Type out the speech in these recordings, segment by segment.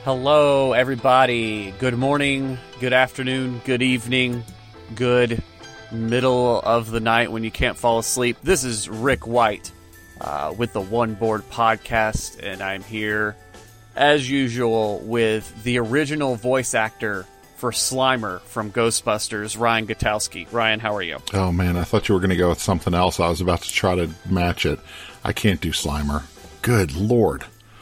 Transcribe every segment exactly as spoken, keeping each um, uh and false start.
Hello, everybody. Good morning, good afternoon, good evening, good middle of the night when you can't fall asleep. This is Rick White uh, with the One Board Podcast, and I'm here, as usual, with the original voice actor for Slimer from Ghostbusters, Ryan Gutowski. Ryan, how are you? Oh, man, I thought you were going to go with something else. I was about to try to match it. I can't do Slimer. Good Lord.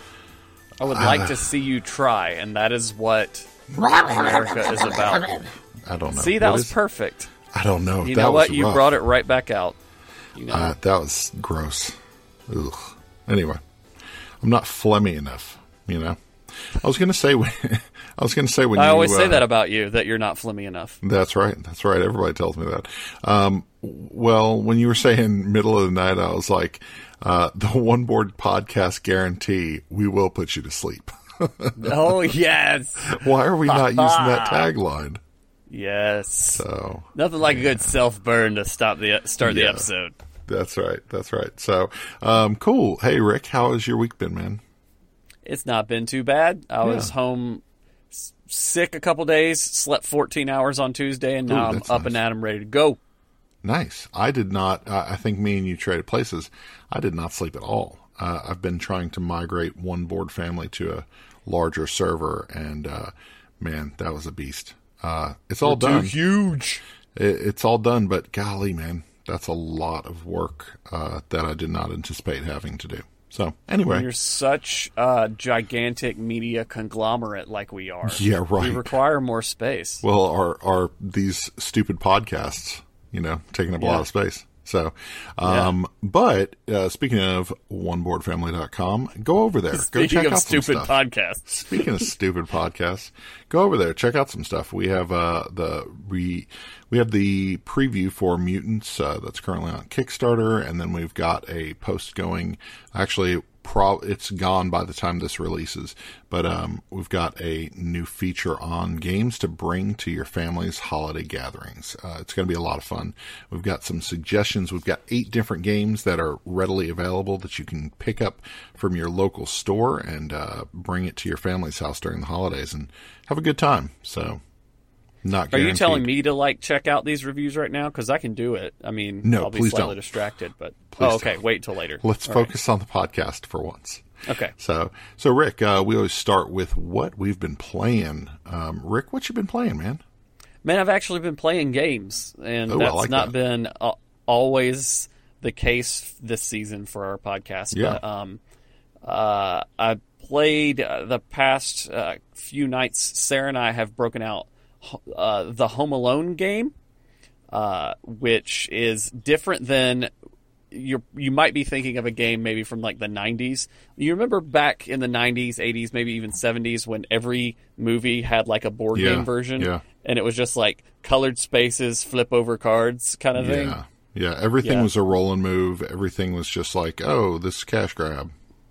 I would like uh, to see you try, and that is what America is about. I don't know. See, that what was is, perfect. I don't know. You that know what? Was you rough. brought it right back out. You know? uh, that was gross. Ugh. Anyway, I'm not phlegmy enough, you know. I was going to say when I was going to say when I you, always say uh, that about you, that you're not phlegmy enough. That's right. That's right. Everybody tells me that. Um, well, when you were saying middle of the night, I was like, uh, the One Board Podcast guarantee, we will put you to sleep. Oh, yes. Why are we not using that tagline? Yes. So nothing like yeah. a good self-burn to stop the start yeah, the episode. That's right. That's right. So, um, cool. Hey, Rick, how has your week been, man? It's not been too bad. I yeah. was home s- sick a couple days, slept fourteen hours on Tuesday, and now Ooh, I'm up nice. and at 'em, ready to go. Nice. I did not. Uh, I think me and you traded places. I did not sleep at all. Uh, I've been trying to migrate One Board Family to a larger server, and uh, man, that was a beast. Uh, it's all We're done. Too huge. It, it's all done, but golly, man, that's a lot of work uh, that I did not anticipate having to do. So anyway, You're such a gigantic media conglomerate like we are. Yeah, right. We require more space. Well, are are these stupid podcasts, you know, taking up a Yeah. lot of space? So, um, Yeah. but uh, speaking of one board family dot com, go over there. Speaking go check of out some stupid stuff. podcasts. Speaking of stupid podcasts, go over there, check out some stuff. We have uh, the we we have the preview for Mutants uh, that's currently on Kickstarter, and then we've got a post going. Actually, pro it's gone by the time this releases, but um, we've got a new feature on games to bring to your family's holiday gatherings. Uh, it's going to be a lot of fun. We've got some suggestions. We've got eight different games that are readily available that you can pick up from your local store and uh, bring it to your family's house during the holidays and have a good time. So, not Are guaranteed. you telling me to like check out these reviews right now? Because I can do it. I mean, No, I'll be please slightly don't. distracted, but Please oh, okay. don't. Wait till later. Let's All focus on the podcast for once. right. Okay. So, so Rick, uh, we always start with what we've been playing. Um, Rick, what you been playing, man? Man, I've actually been playing games, and Ooh, I that's like not that. been uh, always the case this season for our podcast. Yeah. But um, uh, I played uh, the past uh, few nights. Sarah and I have broken out uh, the Home Alone game, uh, which is different than you you might be thinking of a game maybe from like the nineties. You remember back in the nineties, eighties, maybe even seventies when every movie had like a board Yeah, game version, yeah. and it was just like colored spaces, flip over cards kind of thing. Yeah, yeah. Everything Yeah. was a roll and move. Everything was just like, oh, this is cash grab.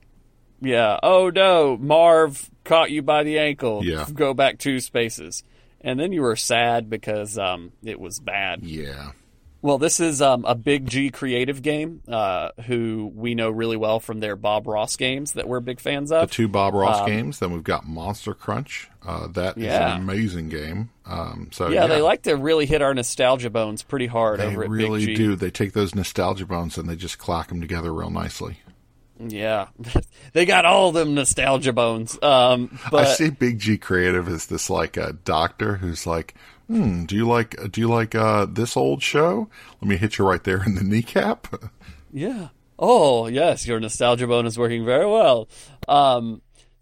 Yeah. Oh no, Marv caught you by the ankle. Yeah. Go back two spaces. And then you were sad because um, it was bad. Yeah. Well, this is um, a Big G Creative game, uh, who we know really well from their Bob Ross games that we're big fans The of. two Bob Ross Um, games. Then we've got Monster Crunch. Uh, that is Yeah. an amazing game. Um, so yeah, yeah, they like to really hit our nostalgia bones pretty hard They over at really Big G. do. They take those nostalgia bones and they just clack them together real nicely. Yeah, they got all them nostalgia bones. Um, but I see Big G Creative as this like a doctor who's like, hmm, do you like do you like uh, this old show? Let me hit you right there in the kneecap. yeah. Oh, yes, your nostalgia bone is working very well. Um,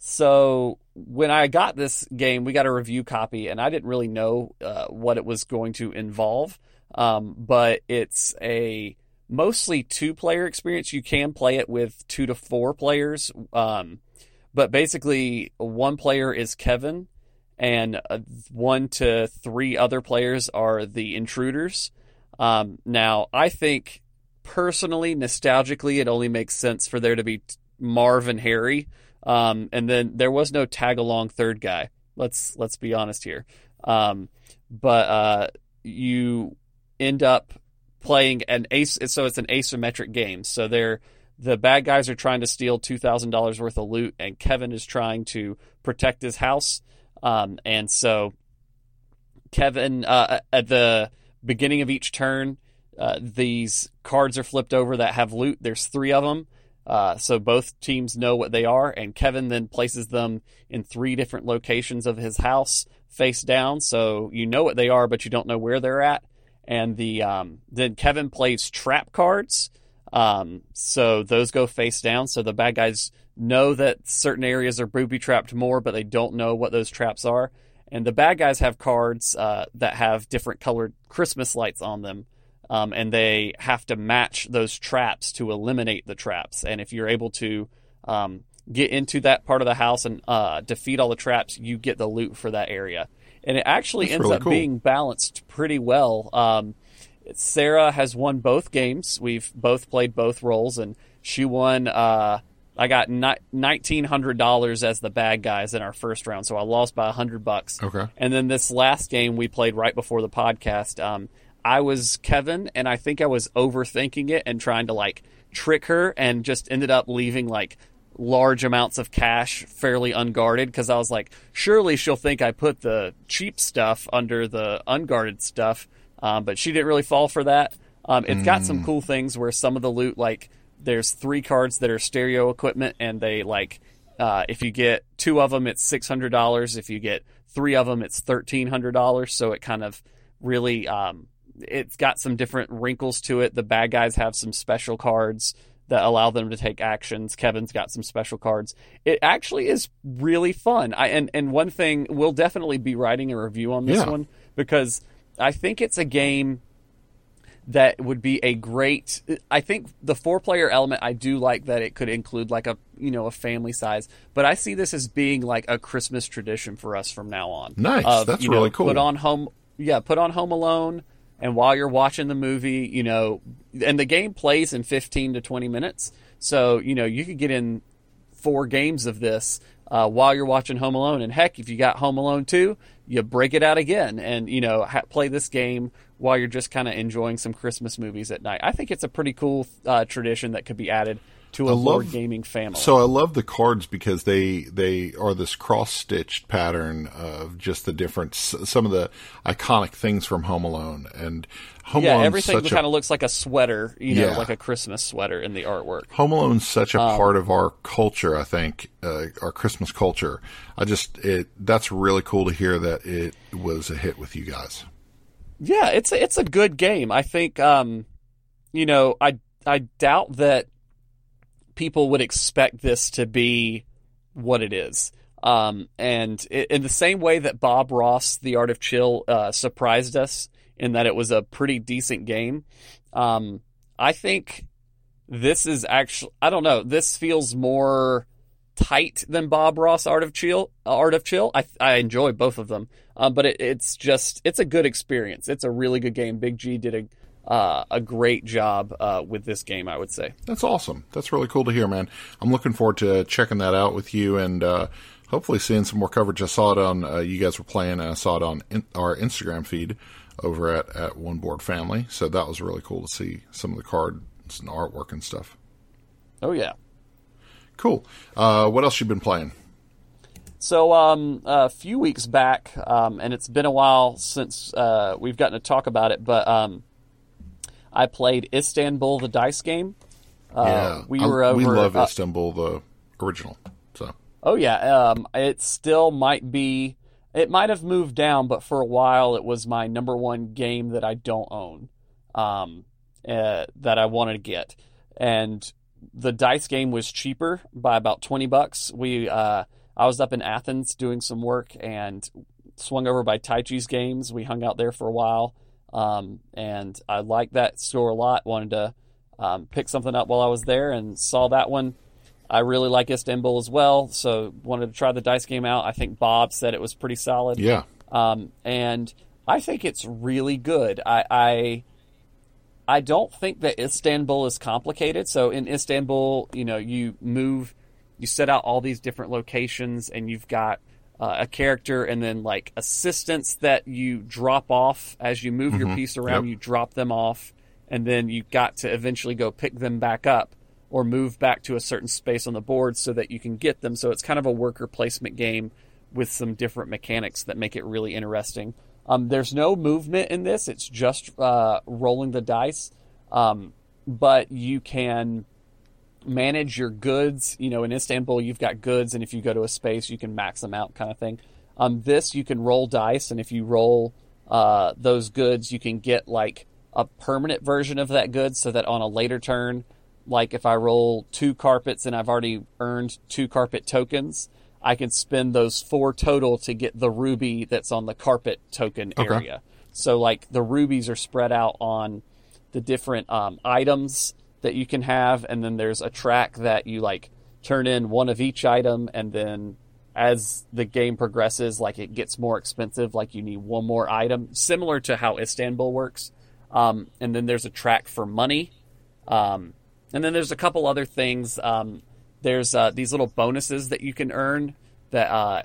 so when I got this game, we got a review copy, and I didn't really know uh, what it was going to involve. Um, but it's a mostly two-player experience. You can play it with two to four players. Um, but basically, one player is Kevin, and uh, one to three other players are the intruders. Um, now, I think, personally, nostalgically, it only makes sense for there to be Marv and Harry. Um, and then there was no tag-along third guy. Let's let's be honest here. Um, but uh, you end up playing an ace, so it's an asymmetric game. So they're the bad guys are trying to steal two thousand dollars worth of loot, and Kevin is trying to protect his house. Um, and so Kevin, uh, at the beginning of each turn, uh, these cards are flipped over that have loot. There's three of them. Uh, so both teams know what they are, and Kevin then places them in three different locations of his house face down. So you know what they are, but you don't know where they're at. And the um, then Kevin plays trap cards. Um, so those go face down. So the bad guys know that certain areas are booby trapped more, but they don't know what those traps are. And the bad guys have cards uh, that have different colored Christmas lights on them. Um, and they have to match those traps to eliminate the traps. And if you're able to um, get into that part of the house and uh, defeat all the traps, you get the loot for that area. And it actually That's ends really up cool. being balanced pretty well. Um, Sarah has won both games. We've both played both roles, and she won. Uh, I got ni- nineteen hundred dollars as the bad guys in our first round, so I lost by a hundred bucks. Okay. And then this last game we played right before the podcast, um, I was Kevin, and I think I was overthinking it and trying to like trick her, and just ended up leaving like large amounts of cash fairly unguarded, because I was like, surely she'll think I put the cheap stuff under the unguarded stuff. Um, but she didn't really fall for that. Um, it's got some cool things where some of the loot, like there's three cards that are stereo equipment, and they like, uh, if you get two of them, it's six hundred dollars. If you get three of them, it's thirteen hundred dollars. So it kind of really, um, it's got some different wrinkles to it. The bad guys have some special cards that allow them to take actions. Kevin's got some special cards. It actually is really fun. I, and, and one thing, we'll definitely be writing a review on this Yeah. one, because I think it's a game that would be a great. I think the four-player element, I do like that it could include like a you know a family size, but I see this as being like a Christmas tradition for us from now on. Nice. Of, That's you know, really cool. Put on home, yeah, put on Home Alone, and while you're watching the movie, you know, and the game plays in fifteen to twenty minutes, so you know you could get in four games of this uh, while you're watching Home Alone. And heck, if you got Home Alone two, you break it out again and, you know, ha- play this game while you're just kind of enjoying some Christmas movies at night. I think it's a pretty cool uh, tradition that could be added to a I board love- gaming family. So I love the cards because they they are this cross-stitched pattern of just the different, some of the iconic things from Home Alone. And Home yeah, Alone's everything such a kind of looks like a sweater, you know, Yeah. like a Christmas sweater in the artwork. Home Alone's such a Um, part of our culture, I think, uh, our Christmas culture. I just, it that's really cool to hear that it was a hit with you guys. Yeah, it's a, it's a good game. I think, um, you know, I I doubt that people would expect this to be what it is. Um, and it, in the same way that Bob Ross, The Art of Chill, uh, surprised us in that it was a pretty decent game, um, I think this is actually, I don't know, this feels more tight than Bob Ross Art of Chill. Art of Chill. I I enjoy both of them, um, but it, it's just it's a good experience. It's a really good game. Big G did a uh, a great job uh, with this game, I would say. That's awesome. That's really cool to hear, man. I'm looking forward to checking that out with you and uh, hopefully seeing some more coverage. I saw it on, uh, you guys were playing, and I saw it on in, our Instagram feed over at, at One Board Family. So that was really cool to see some of the cards and artwork and stuff. Oh, yeah. Cool. Uh, what else you been playing? So um, a few weeks back, um, and it's been a while since uh, we've gotten to talk about it, but um, I played Istanbul, the dice game. Uh, yeah, we I- were over. we love uh, Istanbul, the original. So Oh yeah, um, it still might be. It might have moved down, but for a while it was my number one game that I don't own, um, uh, that I wanted to get, and the dice game was cheaper by about twenty bucks. We, uh, I was up in Athens doing some work and swung over by Taichi's Games. We hung out there for a while, um, and I liked that store a lot. Wanted to um, pick something up while I was there, and saw that one. I really like Istanbul as well, so wanted to try the dice game out. I think Bob said it was pretty solid. yeah, Um, and I think it's really good. I, I I don't think that Istanbul is complicated. So in Istanbul, you know, you move, you set out all these different locations, and you've got uh, a character, and then like assistants that you drop off as you move your piece around. Yep. You drop them off, and then you got to eventually go pick them back up. or move back to a certain space on the board so that you can get them. So it's kind of a worker placement game with some different mechanics that make it really interesting. Um, there's no movement in this. It's just uh, rolling the dice. Um, but you can manage your goods. You know, in Istanbul, you've got goods, and if you go to a space, you can max them out kind of thing. Um, this, you can roll dice, and if you roll uh, those goods, you can get like a permanent version of that good so that on a later turn, like if I roll two carpets and I've already earned two carpet tokens, I can spend those four total to get the ruby that's on the carpet token Okay. area. So like the rubies are spread out on the different um, items that you can have, and then there's a track that you like turn in one of each item, and then as the game progresses, like it gets more expensive, like you need one more item, similar to how Istanbul works. Um, and then there's a track for money. Um, and then there's a couple other things. Um, there's uh, these little bonuses that you can earn that uh,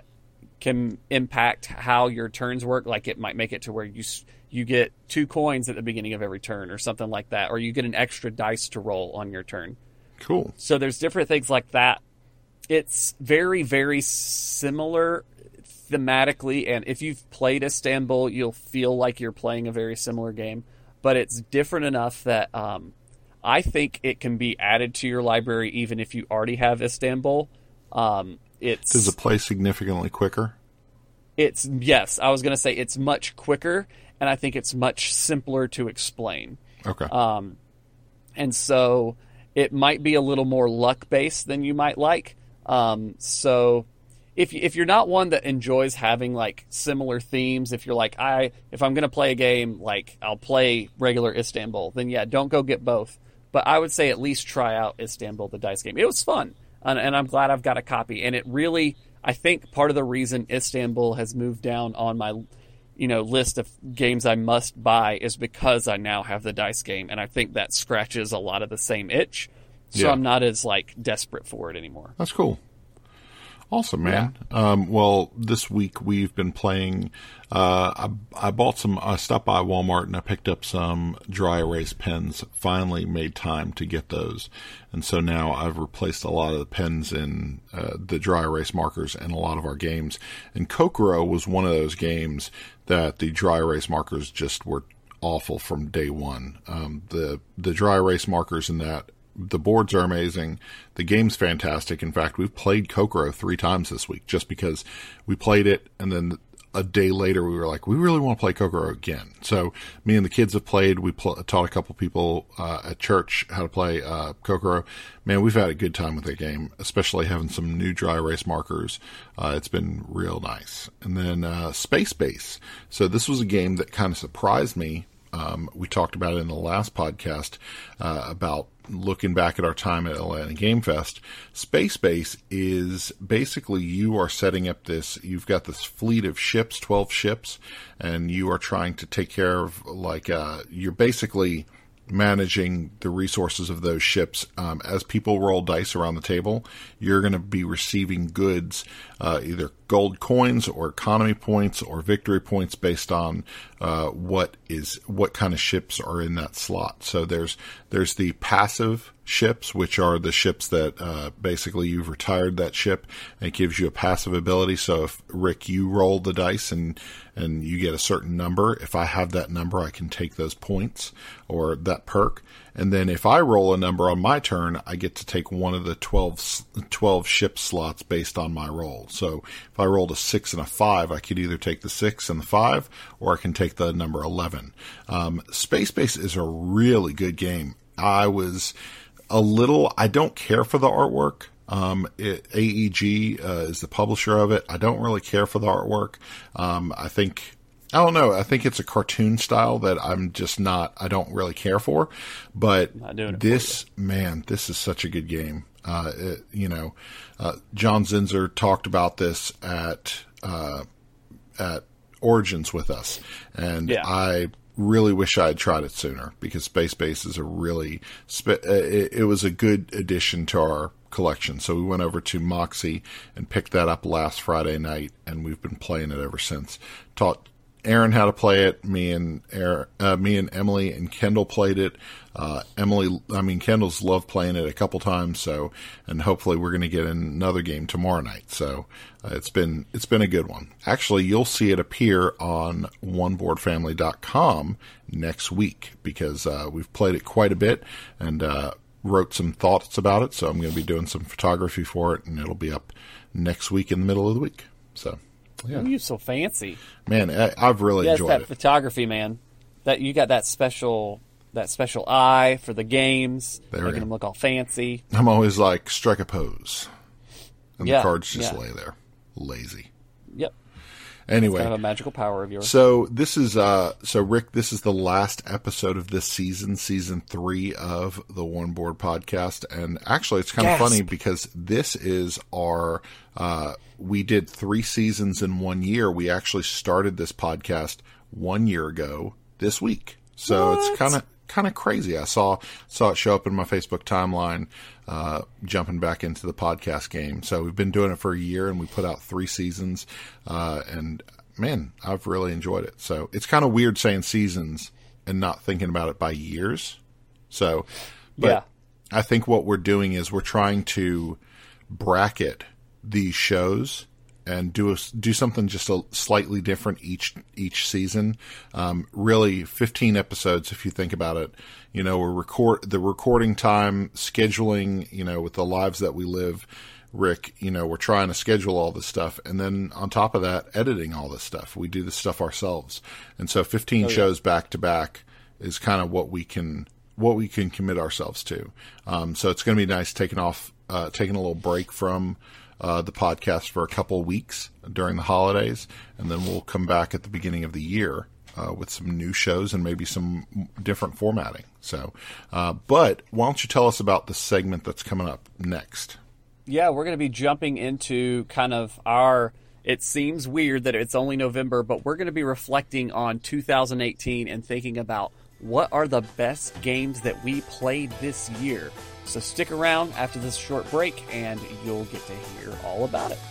can impact how your turns work. Like it might make it to where you you get two coins at the beginning of every turn or something like that, or you get an extra dice to roll on your turn. Cool. So there's different things like that. It's very, very similar thematically, and if you've played Istanbul, you'll feel like you're playing a very similar game. But it's different enough that um, I think it can be added to your library even if you already have Istanbul. Um, it's Does it play significantly quicker? It's yes, I was going to say it's much quicker, and I think it's much simpler to explain. Okay. Um, and so it might be a little more luck-based than you might like. Um, so if if you're not one that enjoys having like similar themes, if you're like I if I'm going to play a game, like I'll play regular Istanbul, then yeah, don't go get both. But I would say at least try out Istanbul, the dice game. It was fun, and, and I'm glad I've got a copy. And it really, I think part of the reason Istanbul has moved down on my, you know, list of games I must buy is because I now have the dice game, and I think that scratches a lot of the same itch. So Yeah. I'm not as like desperate for it anymore. That's cool. Awesome, man. Yeah. Um, well, this week we've been playing. Uh, I, I bought some. I stopped by Walmart and I picked up some dry erase pens. Finally, made time to get those, and so now I've replaced a lot of the pens in uh, the dry erase markers in a lot of our games. And Kokoro was one of those games that the dry erase markers just were awful from day one. Um, the the dry erase markers in that. The boards are amazing. The game's fantastic. In fact, we've played Kokoro three times this week just because we played it, and then a day later we were like, we really want to play Kokoro again. So me and the kids have played. We pl- taught a couple people uh, at church how to play uh, Kokoro. Man, we've had a good time with that game, especially having some new dry erase markers. Uh, it's been real nice. And then uh, Space Base. So this was a game that kind of surprised me. Um, we talked about it in the last podcast uh, about looking back at our time at Atlanta Game Fest. Space Base is basically you are setting up this, you've got this fleet of ships, twelve ships, and you are trying to take care of, like, uh, you're basically managing the resources of those ships. Um, as people roll dice around the table, you're going to be receiving goods, uh, either gold coins or economy points or victory points based on uh, what is what kind of ships are in that slot. So there's there's the passive ships, which are the ships that uh, basically you've retired that ship and it gives you a passive ability. So if Rick, you roll the dice and and you get a certain number, if I have that number, I can take those points or that perk. And then if I roll a number on my turn, I get to take one of the twelve, twelve ship slots based on my roll. So if I rolled a six and a five, I could either take the six and the five, or I can take the number eleven. Um, Space Base is a really good game. I was a little, I don't care for the artwork. Um, it, A E G uh, is the publisher of it. I don't really care for the artwork. Um, I think, I don't know. I think it's a cartoon style that I'm just not, I don't really care for. But this, man, this is such a good game. Uh, it, you know, uh, John Zinzer talked about this at, uh, at Origins with us. And yeah. I really wish I had tried it sooner because Space Base is a really, spe- it, it was a good addition to our collection. So we went over to Moxie and picked that up last Friday night, and we've been playing it ever since. Taught Aaron how to play it. Me and Aaron, uh, me and Emily and Kendall played it. Uh, Emily, I mean, Kendall's loved playing it a couple times. So, and hopefully we're going to get another game tomorrow night. So, uh, it's been, it's been a good one. Actually, you'll see it appear on one board family dot com next week because, uh, we've played it quite a bit and, uh, wrote some thoughts about it. So I'm going to be doing some photography for it and it'll be up next week in the middle of the week. So, yeah. Oh, you're so fancy. Man, I, I've really yes, enjoyed that it. photography, man. That you got that special that special eye for the games, There we making go. them look all fancy. I'm always like, strike a pose. And Yeah, the cards just yeah. lay there. Lazy. Yep. Anyway. Kind of a magical power of yours. So this is, uh, so Rick, this is the last episode of this season, season three of the One Board podcast. And actually it's kind Gasp. of funny because this is our, uh, we did three seasons in one year. We actually started this podcast one year ago this week. So What? it's kind of, kind of crazy. I saw, saw it show up in my Facebook timeline, uh, jumping back into the podcast game. So we've been doing it for a year and we put out three seasons. Uh, and man, I've really enjoyed it. So it's kind of weird saying seasons and not thinking about it by years. So, but Yeah. I think what we're doing is we're trying to bracket these shows and do a, do something just a slightly different each each season. Um, really, fifteen episodes if you think about it. You know, we're record the recording time, scheduling. You know, with the lives that we live, Rick. You know, we're trying to schedule all this stuff, and then on top of that, editing all this stuff. We do this stuff ourselves, and so fifteen Oh, yeah. shows back to back is kind of what we can what we can commit ourselves to. Um, so it's going to be nice taking off, uh, taking a little break from. Uh, the podcast for a couple of weeks during the holidays, and then we'll come back at the beginning of the year uh, with some new shows and maybe some different formatting. So, uh, but why don't you tell us about the segment that's coming up next? Yeah, we're going to be jumping into kind of our. It seems weird that it's only November, but we're going to be reflecting on two thousand eighteen and thinking about what are the best games that we played this year. So stick around after this short break and you'll get to hear all about it.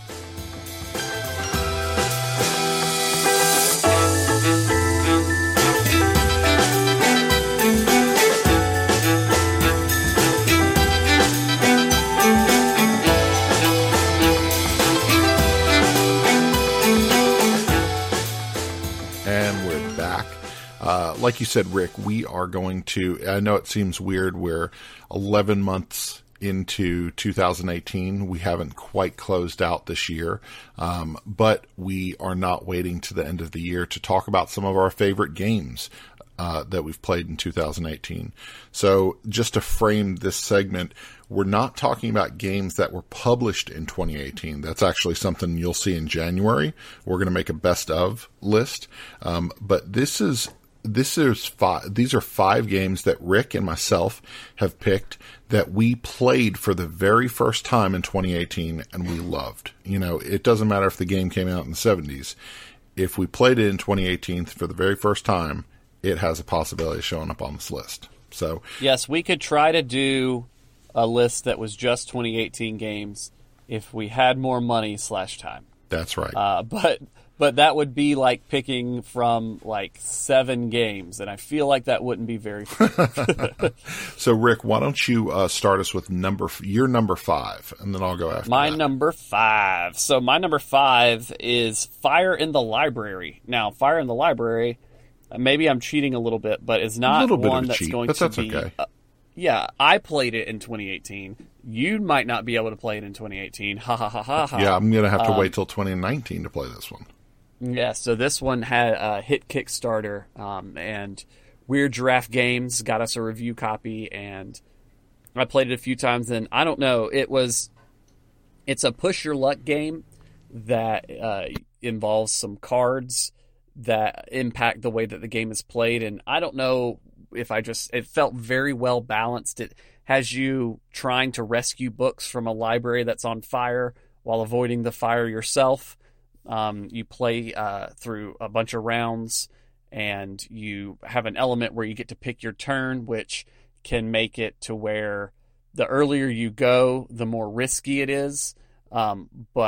And we're back. Uh, like you said, Rick, we are going to, I know it seems weird, we're eleven months into two thousand eighteen. We haven't quite closed out this year, um, but we are not waiting to the end of the year to talk about some of our favorite games uh, that we've played in two thousand eighteen. So just to frame this segment, we're not talking about games that were published in twenty eighteen. That's actually something you'll see in January. We're going to make a best of list. Um, but this is, this is five, these are five games that Rick and myself have picked that we played for the very first time in twenty eighteen and we loved. You know, it doesn't matter if the game came out in the seventies. If we played it in twenty eighteen for the very first time, it has a possibility of showing up on this list. So, Yes, we could try to do a list that was just twenty eighteen games if we had more money slash time. that's right. Uh, but but that would be like picking from like seven games, and I feel like that wouldn't be very fun. So, Rick, why don't you uh, start us with number your number five, and then I'll go after My that. number five. So my number five is Fire in the Library. Now, Fire in the Library, uh, maybe I'm cheating a little bit, but it's not little bit of one a that's cheat, going but to that's be. okay. Uh, yeah, I played it in twenty eighteen. You might not be able to play it in twenty eighteen. Ha ha ha ha ha. Yeah, I'm going to have to Um, wait till twenty nineteen to play this one. Yeah, so this one had a hit Kickstarter, um, and Weird Giraffe Games got us a review copy, and I played it a few times, and I don't know, it was, it's a push your luck game that uh, involves some cards that impact the way that the game is played, and I don't know if I just, it felt very well balanced. It has you trying to rescue books from a library that's on fire while avoiding the fire yourself. Um, you play uh, through a bunch of rounds, and you have an element where you get to pick your turn, which can make it to where the earlier you go, the more risky it is. Um, but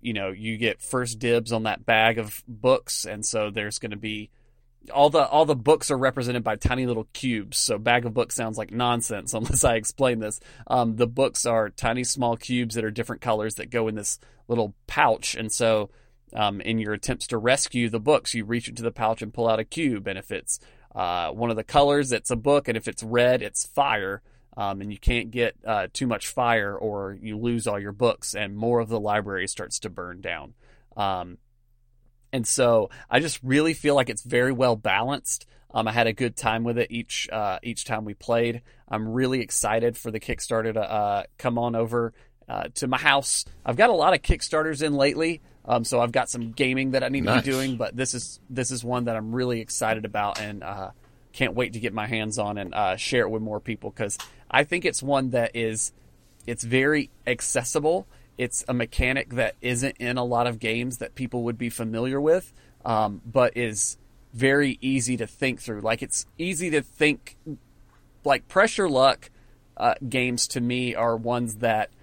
you know, you get first dibs on that bag of books, and so there's going to be all the all the books are represented by tiny little cubes. So bag of books sounds like nonsense unless I explain this. Um, the books are tiny small cubes that are different colors that go in this little pouch, and so um, in your attempts to rescue the books, you reach into the pouch and pull out a cube, and if it's uh, one of the colors, it's a book, and if it's red, it's fire. Um, and you can't get uh, too much fire or you lose all your books and more of the library starts to burn down. Um, and so I just really feel like it's very well balanced. Um, I had a good time with it each uh, each time we played. I'm really excited for the Kickstarter to uh, come on over uh, to my house. I've got a lot of Kickstarters in lately, um, so I've got some gaming that I need Nice. to be doing. But this is this is one that I'm really excited about and uh, can't wait to get my hands on and uh, share it with more people, because I think it's one that is, it's very accessible. It's a mechanic that isn't in a lot of games that people would be familiar with, um, but is very easy to think through. Like, it's easy to think, like Pressure Luck uh, games to me are ones that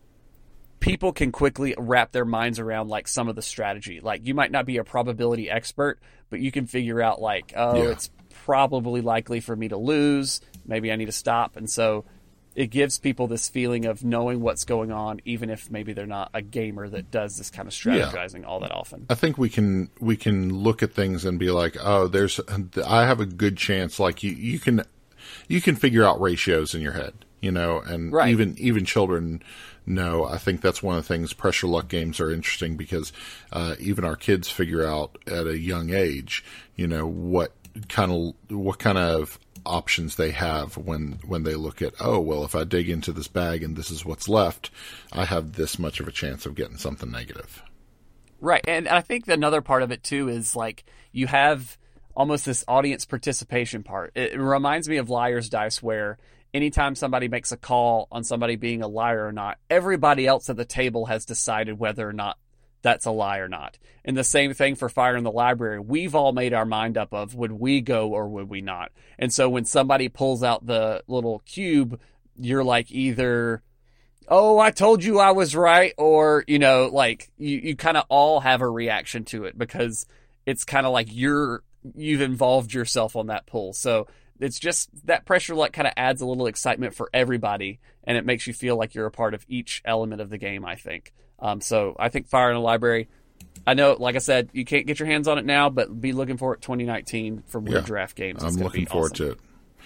people can quickly wrap their minds around, like some of the strategy. Like, you might not be a probability expert, but you can figure out like, oh, Yeah. it's probably likely for me to lose. Maybe I need to stop. And so it gives people this feeling of knowing what's going on, even if maybe they're not a gamer that does this kind of strategizing yeah. all that often. I think we can we can look at things and be like, oh, there's I have a good chance. Like you, you can you can figure out ratios in your head, you know, and right. even even children know. I think that's one of the things. Pressure Luck games are interesting because uh, even our kids figure out at a young age, you know, what kind of what kind of options they have when when they look at, oh, well, if I dig into this bag and this is what's left, I have this much of a chance of getting something negative. Right. And I think another part of it too is like you have almost this audience participation part. It reminds me of Liar's Dice, where anytime somebody makes a call on somebody being a liar or not, everybody else at the table has decided whether or not that's a lie or not. And the same thing for Fire in the Library. We've all made our mind up of, would we go or would we not? And so when somebody pulls out the little cube, you're like either, oh, I told you I was right, or, you know, like you, you kind of all have a reaction to it because it's kind of like you're, you've involved yourself on that pull. So it's just that Pressure Luck kind of adds a little excitement for everybody, and it makes you feel like you're a part of each element of the game, I think. Um, so I think Fire in the Library, I know, like I said, you can't get your hands on it now, but be looking for it twenty nineteen from Weird yeah, Draft Games. It's I'm looking be forward awesome. to it.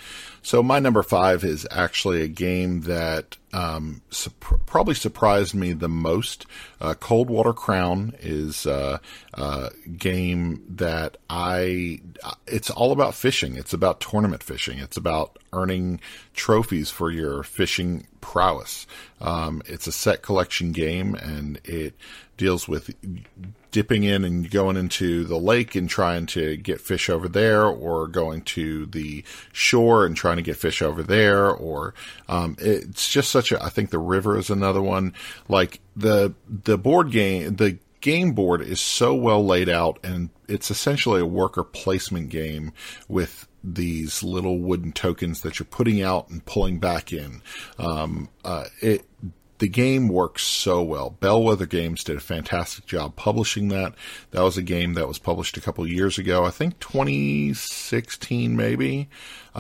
So my number five is actually a game that um, su- probably surprised me the most. Uh, Coldwater Crown is uh, a game that I, it's all about fishing. It's about tournament fishing. It's about earning trophies for your fishing prowess. Um, it's a set collection game, and it deals with dipping in and going into the lake and trying to get fish over there, or going to the shore and trying to get fish over there, or um, it's just such a, I think the river is another one. Like the the board game, the game board is so well laid out, and it's essentially a worker placement game with these little wooden tokens that you're putting out and pulling back in. Um, uh, it The game works so well. Bellwether Games did a fantastic job publishing that. That was a game that was published a couple of years ago. I think twenty sixteen, maybe,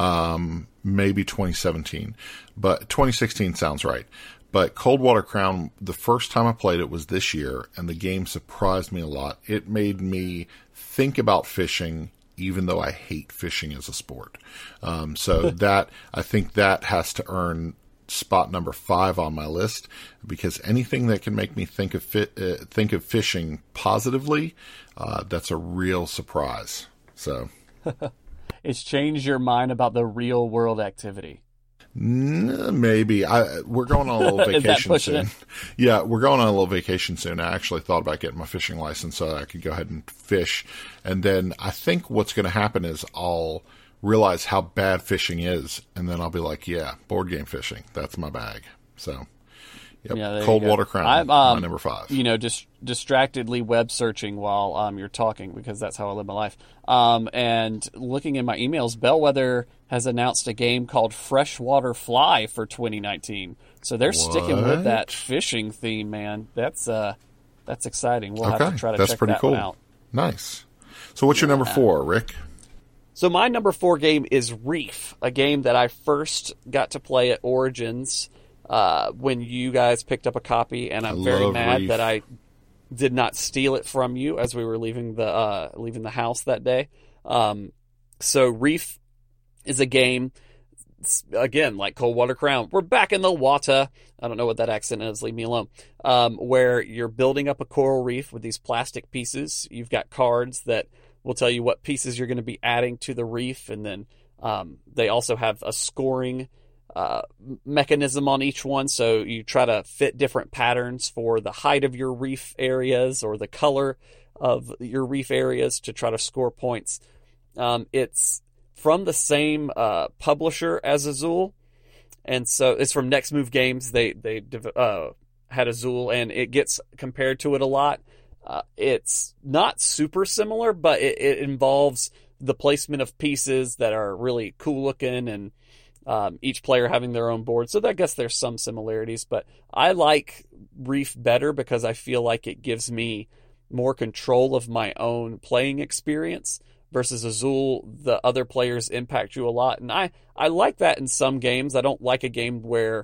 um, maybe twenty seventeen, but twenty sixteen sounds right. But Coldwater Crown, the first time I played it was this year, and the game surprised me a lot. It made me think about fishing, even though I hate fishing as a sport. Um, so that, I think that has to earn spot number five on my list, because anything that can make me think of fi- uh, think of fishing positively, uh, that's a real surprise. So It's changed your mind about the real world activity. n- maybe I we're going on a little vacation soon. It? Yeah, we're going on a little vacation soon. I actually thought about getting my fishing license so that I could go ahead and fish. And then I think what's going to happen is I'll realize how bad fishing is, and then I'll be like, yeah, board game fishing, that's my bag. So yep. Yeah, Coldwater Crown, I'm, um, my number five. You know, just distractedly web searching while um, you're talking, because that's how I live my life. Um, and looking in my emails, Bellwether has announced a game called Freshwater Fly for twenty nineteen. So they're What? sticking with that fishing theme, man. That's uh, that's exciting. We'll okay, have to try to that's check pretty that cool. one out. Nice. So what's your number four, Rick? So my number four game is Reef, a game that I first got to play at Origins uh, when you guys picked up a copy, and I'm I very love mad Reef. that I did not steal it from you as we were leaving the uh, leaving the house that day. Um, so Reef is a game, again, like Coldwater Crown. We're back in the water. I don't know what that accent is. Leave me alone. Um, where you're building up a coral reef with these plastic pieces. You've got cards that will tell you what pieces you're going to be adding to the reef, and then um, they also have a scoring uh, mechanism on each one. So you try to fit different patterns for the height of your reef areas or the color of your reef areas to try to score points. Um, it's from the same uh, publisher as Azul, and so it's from Next Move Games. They they uh, had Azul, and it gets compared to it a lot. Uh, it's not super similar, but it, it involves the placement of pieces that are really cool looking, and um, each player having their own board. So I guess there's some similarities, but I like Reef better because I feel like it gives me more control of my own playing experience. Versus Azul, the other players impact you a lot. And I, I like that in some games. I don't like a game where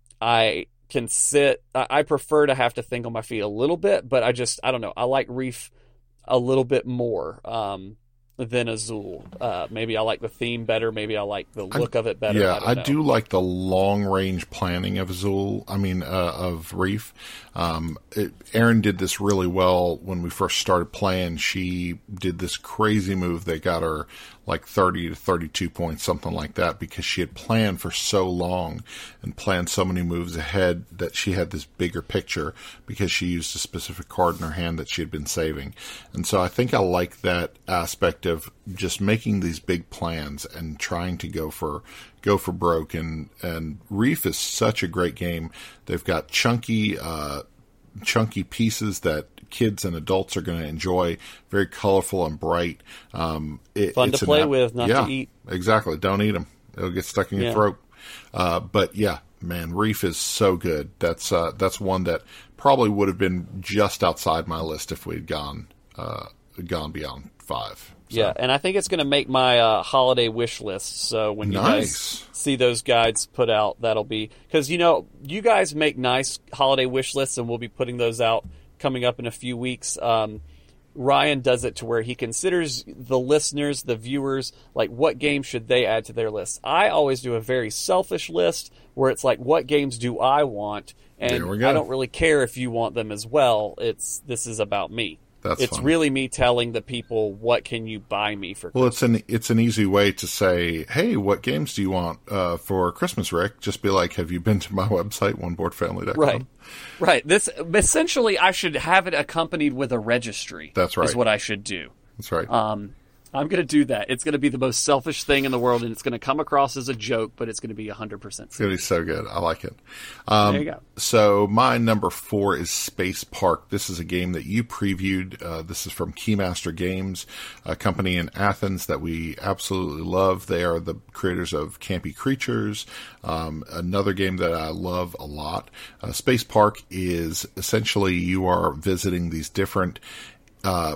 I can sit. I prefer to have to think on my feet a little bit, but I just, I don't know. I like Reef a little bit more um, than Azul. Uh, maybe I like the theme better. Maybe I like the look I, of it better. Yeah, I, I do like the long-range planning of Azul. I mean, uh, of Reef. Um, it, Erin did this really well when we first started playing. She did this crazy move that got her like thirty to thirty-two points, something like that, because she had planned for so long and planned so many moves ahead that she had this bigger picture because she used a specific card in her hand that she had been saving. And so I think I like that aspect of just making these big plans and trying to go for go for broke. And, and Reef is such a great game. They've got chunky, uh, chunky pieces that kids and adults are going to enjoy. Very colorful and bright. Um, it, Fun it's to play an, with, not yeah, to eat. Exactly. Don't eat them. It'll get stuck in your Yeah. throat. Uh, but yeah, man, Reef is so good. That's uh, that's one that probably would have been just outside my list if we'd gone uh, gone beyond five. So. Yeah, and I think it's going to make my uh, holiday wish list. So when you Nice. guys see those guides put out, that'll be... Because, you know, you guys make nice holiday wish lists, and we'll be putting those out coming up in a few weeks. Um, Ryan does it to where he considers the listeners, the viewers, like what games should they add to their list. I always do a very selfish list where it's like, what games do I want? And There we go. I don't really care if you want them as well. It's This is about me. That's it's fun. really me telling the people, what can you buy me for Well, Christmas? it's an it's an easy way to say, hey, what games do you want uh, for Christmas, Rick? Just be like, have you been to my website, one board family dot com? Right. Right. This essentially, I should have it accompanied with a registry. That's right. Is what I should do. That's right. Um, I'm going to do that. It's going to be the most selfish thing in the world, and it's going to come across as a joke, but it's going to be one hundred percent It's going to be so good. I like it. Um, There you go. So my number four is Space Park. This is a game that you previewed. Uh, this is from Keymaster Games, a company in Athens that we absolutely love. They are the creators of Campy Creatures, um, another game that I love a lot. Uh, Space Park is essentially you are visiting these different uh,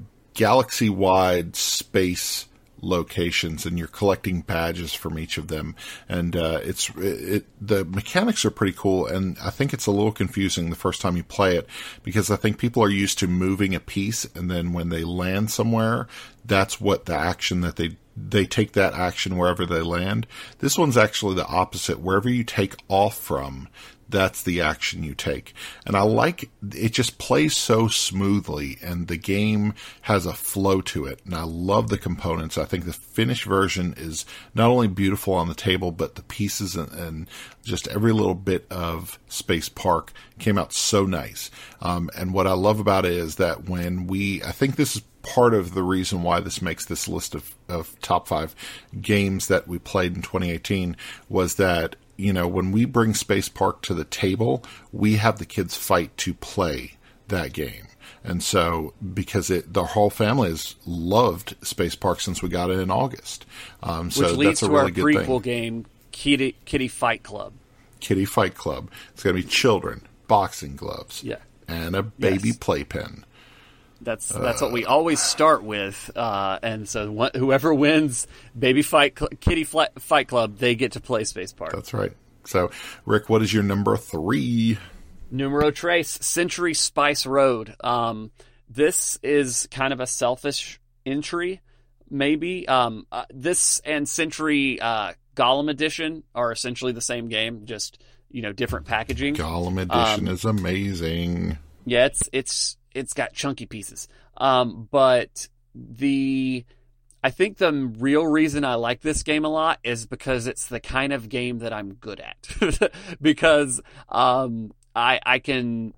galaxy-wide space locations, and you're collecting badges from each of them. And uh, it's it, it the mechanics are pretty cool, and I think it's a little confusing the first time you play it, because I think people are used to moving a piece, and then when they land somewhere, that's what the action that they they take that action wherever they land. This one's actually the opposite. Wherever you take off from, that's the action you take. And I like, it just plays so smoothly, and the game has a flow to it. And I love the components. I think the finished version is not only beautiful on the table, but the pieces and, and just every little bit of Space Park came out so nice. Um, and what I love about it is that when we, I think this is part of the reason why this makes this list of, of top five games that we played in twenty eighteen, was that, you know, when we bring Space Park to the table, we have the kids fight to play that game. And so, because it, the whole family has loved Space Park since we got it in August. Um, so Which leads that's a to really our good prequel thing. game, Kitty, Kitty Fight Club. Kitty Fight Club. It's going to be children, boxing gloves. Yeah. and a baby Yes. playpen. That's that's what we always start with, uh, and so wh- whoever wins Baby Fight Cl- Kitty Fla- Fight Club, they get to play Space Park. That's right. So, Rick, what is your number three? Numero Trace, Century Spice Road. Um, this is kind of a selfish entry, maybe. Um, uh, this and Century uh, Gollum Edition are essentially the same game, just you know different packaging. Gollum Edition Um, is amazing. Yeah, it's it's it's got chunky pieces. Um, but the I think the real reason I like this game a lot is because it's the kind of game that I'm good at. because um, I I can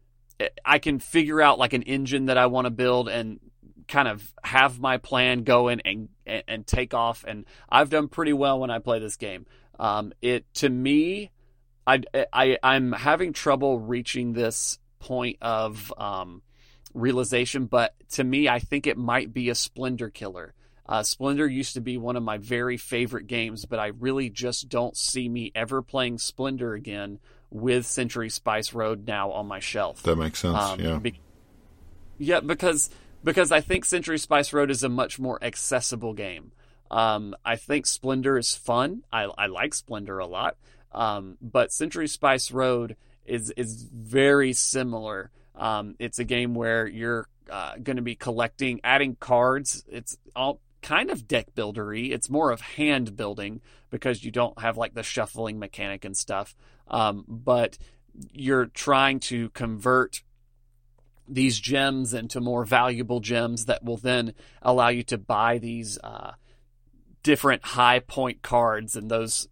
I can figure out like an engine that I want to build and kind of have my plan going and, and and take off. And I've done pretty well when I play this game. Um, it to me, I I I'm having trouble reaching this point of um, realization, but to me, I think it might be a Splendor killer. Uh, Splendor used to be one of my very favorite games, but I really just don't see me ever playing Splendor again with Century Spice Road now on my shelf. That makes sense. Um, yeah. Be- yeah, because because I think Century Spice Road is a much more accessible game. Um, I think Splendor is fun. I, I like Splendor a lot, um, but Century Spice Road is is very similar. Um, it's a game where you're uh, going to be collecting, adding cards. It's all kind of deck buildery. It's more of hand building because you don't have like the shuffling mechanic and stuff. Um, but you're trying to convert these gems into more valuable gems that will then allow you to buy these uh, different high point cards, and those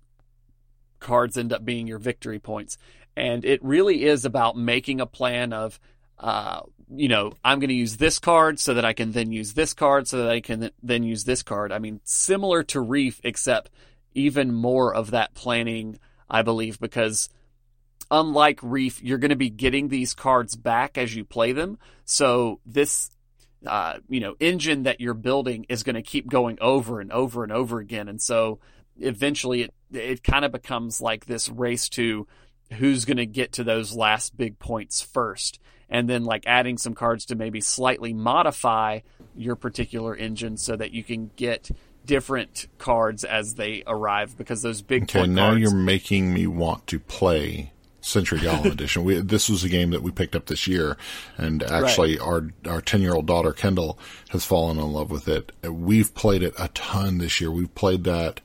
cards end up being your victory points. And it really is about making a plan of, uh, you know, I'm going to use this card so that I can then use this card so that I can then use this card. I mean, similar to Reef, except even more of that planning, I believe, because unlike Reef, you're going to be getting these cards back as you play them. So this, uh, you know, engine that you're building is going to keep going over and over and over again. And so eventually it, it kind of becomes like this race to who's going to get to those last big points first. And then like adding some cards to maybe slightly modify your particular engine so that you can get different cards as they arrive, because those big Okay, point now cards... you're making me want to play Century Gollum Edition. We, this was a game that we picked up this year, and actually right. our our ten-year-old daughter, Kendall, has fallen in love with it. We've played it a ton this year. We've played that...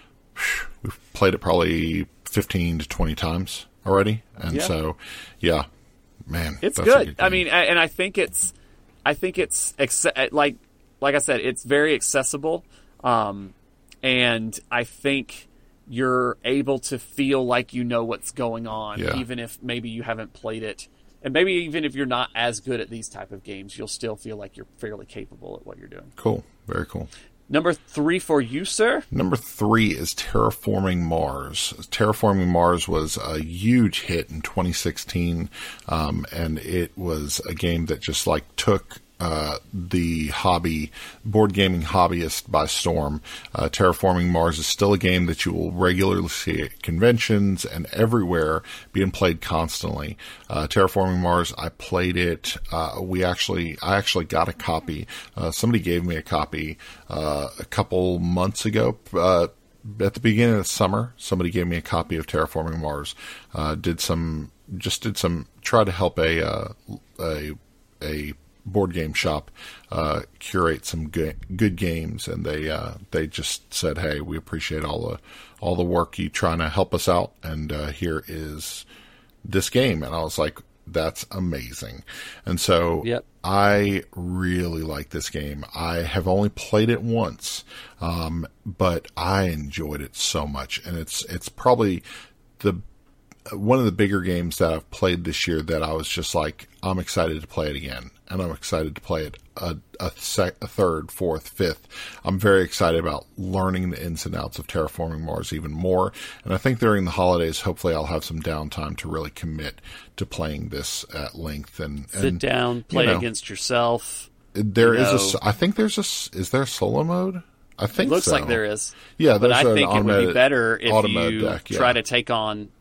We've played it probably fifteen to twenty times already. And yeah. so, yeah, man. It's that's good. good I mean, and I think it's... I think it's... Like, like I said, it's very accessible. Um, and I think you're able to feel like you know what's going on, yeah. even if maybe you haven't played it. And maybe even if you're not as good at these type of games, you'll still feel like you're fairly capable at what you're doing. Cool. Very cool. Number three for you, sir? Number three is Terraforming Mars. Terraforming Mars was a huge hit in twenty sixteen, um, and it was a game that just like took uh, the hobby, board gaming hobbyist by storm. Uh, Terraforming Mars is still a game that you will regularly see at conventions and everywhere, being played constantly. Uh, Terraforming Mars, I played it. Uh, we actually, I actually got a copy. Uh, somebody gave me a copy uh, a couple months ago. Uh, at the beginning of the summer, somebody gave me a copy of Terraforming Mars. Uh, did some, just did some, try to help a uh, a a board game shop uh, curate some good, good games, and they uh, they just said, "Hey, we appreciate all the all the work you trying to help us out, and uh, here is this game." And I was like, "That's amazing!" And so yep. I really like this game. I have only played it once, um, but I enjoyed it so much, and it's it's probably the one of the bigger games that I've played this year that I was just like, I'm excited to play it again. And I'm excited to play it a, a, sec, a third, fourth, fifth. I'm very excited about learning the ins and outs of Terraforming Mars even more. And I think during the holidays, hopefully I'll have some downtime to really commit to playing this at length. And, Sit and, down, play you know, against yourself. There you is know. a, I think there's a, is there a solo mode? I think It looks so. like there is. Yeah, but there's I an think it would be better if auto mode you deck, yeah. try to take on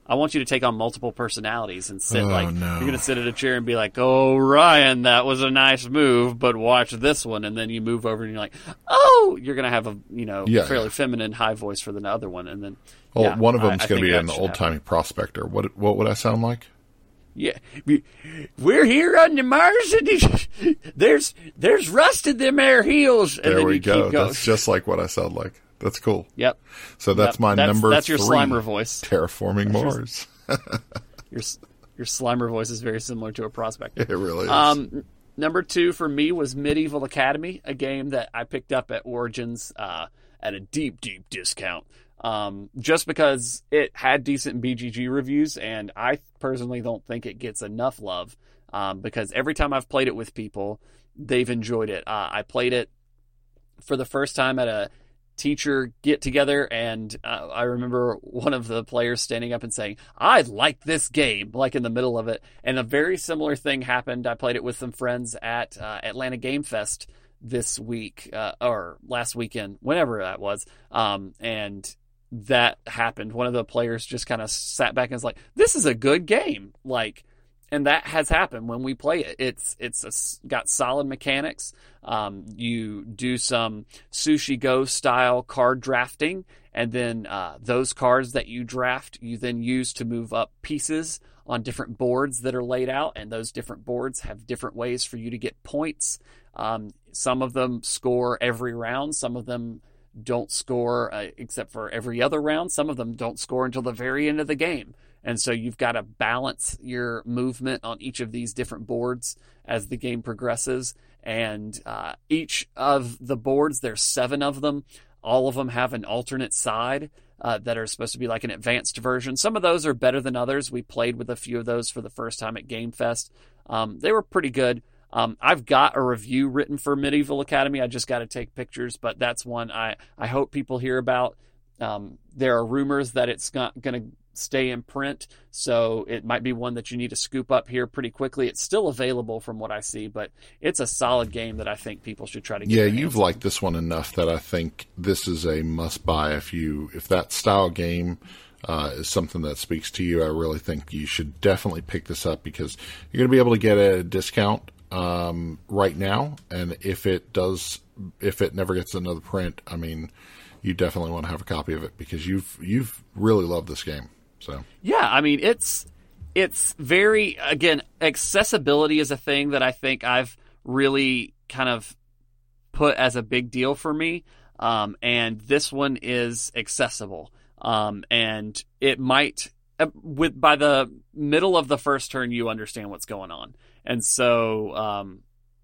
I want you to take on multiple personalities and sit oh, like no. you're going to sit at a chair and be like, "Oh, Ryan, that was a nice move, but watch this one." And then you move over and you're like, "Oh," you're going to have a you know yeah, fairly yeah. feminine high voice for the other one, and then well, yeah, one of them's going to be an old old timey prospector. What what would I sound like? Yeah, we're here on the Mars, and there's there's rust in them air heels. And there then we you go. Keep going. That's just like what I sound like. That's cool. Yep. So that's yep. my that's, number That's your three, Slimer voice. Terraforming that's Mars. Your, your your Slimer voice is very similar to a prospector. It really is. Um, number two for me was Medieval Academy, a game that I picked up at Origins uh, at a deep, deep discount. Um, just because it had decent B G G reviews, and I personally don't think it gets enough love. Um, because every time I've played it with people, they've enjoyed it. Uh, I played it for the first time at a teacher get together, and uh, I remember one of the players standing up and saying, "I like this game," like in the middle of it. And a very similar thing happened. I played it with some friends at uh, Atlanta Game Fest this week, uh, or last weekend, whenever that was. Um, and that happened. One of the players just kind of sat back and was like, "This is a good game." Like, and that has happened when we play it. It's it's a, got solid mechanics. Um, you do some Sushi Go style card drafting, and then uh, those cards that you draft, you then use to move up pieces on different boards that are laid out, and those different boards have different ways for you to get points. Um, some of them score every round. Some of them don't score uh, except for every other round. Some of them don't score until the very end of the game. And so you've got to balance your movement on each of these different boards as the game progresses. And uh, each of the boards, there's seven of them. All of them have an alternate side uh, that are supposed to be like an advanced version. Some of those are better than others. We played with a few of those for the first time at Game Fest. Um, they were pretty good. Um, I've got a review written for Medieval Academy. I just got to take pictures, but that's one I, I hope people hear about. Um, there are rumors that it's not going to stay in print, so it might be one that you need to scoop up here pretty quickly. It's still available from what I see, but it's a solid game that I think people should try to get. Yeah, you've liked this one enough that I think this is a must-buy. If you if that style game uh, is something that speaks to you, I really think you should definitely pick this up because you're going to be able to get a discount um, right now, and if it does, if it never gets another print, I mean, you definitely want to have a copy of it because you've you've really loved this game. So yeah, I mean, it's it's very, again, accessibility is a thing that I think I've really kind of put as a big deal for me. Um, and this one is accessible. Um, and it might, with by the middle of the first turn, you understand what's going on. And so um,